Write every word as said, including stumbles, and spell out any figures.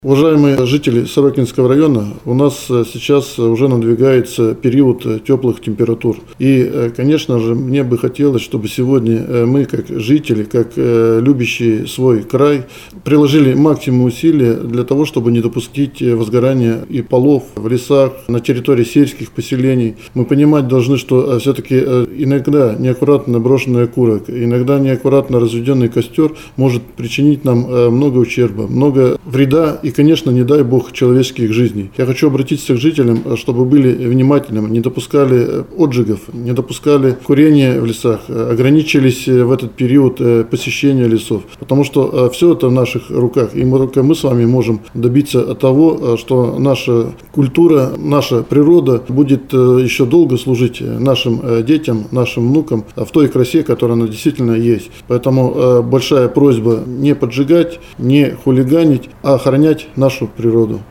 Уважаемые жители Сорокинского района, у нас сейчас уже надвигается период теплых температур. И, конечно же, мне бы хотелось, чтобы сегодня мы, как жители, как любящие свой край, приложили максимум усилий для того, чтобы не допустить возгорания и полов в лесах, на территории сельских поселений. Мы понимать должны, что все-таки иногда неаккуратно брошенный окурок, иногда неаккуратно разведенный костер может причинить нам много ущерба, много вреда и, конечно, не дай бог человеческих жизней. Я хочу обратиться к жителям, чтобы были внимательными, не допускали отжигов, не допускали курения в лесах, ограничились в этот период посещения лесов, потому что все это в наших руках, и мы, только мы с вами можем добиться того, что наша культура, наша природа будет еще долго служить нашим детям, нашим внукам в той красе, которая она действительно есть. Поэтому большая просьба не поджигать, не хулиганить, а охранять нашу природу.